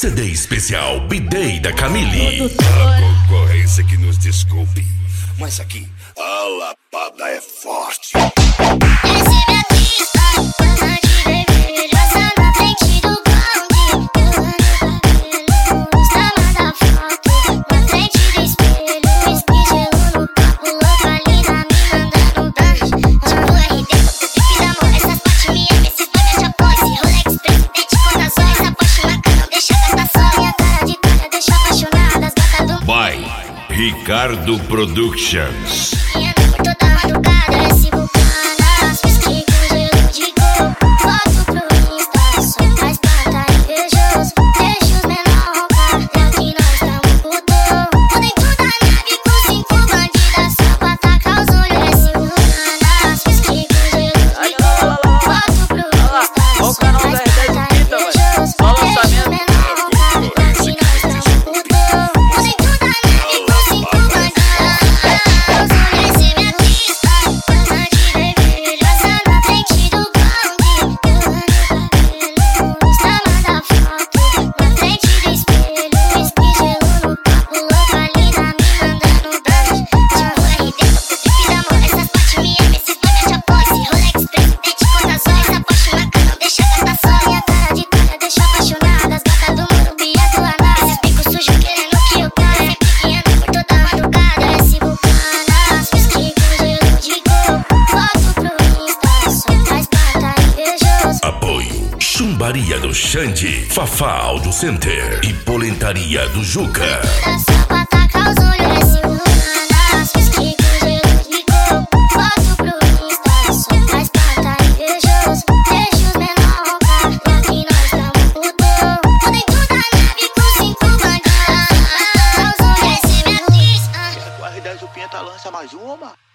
CD especial B-Day da Camille. A concorrência que nos desculpe, mas aqui a lapada é forte. By Ricardo Productions. Chumbaria do Xande, Fafá Audio Center e Polentaria do Juca. Quer com R10 o Pinta lança mais uma?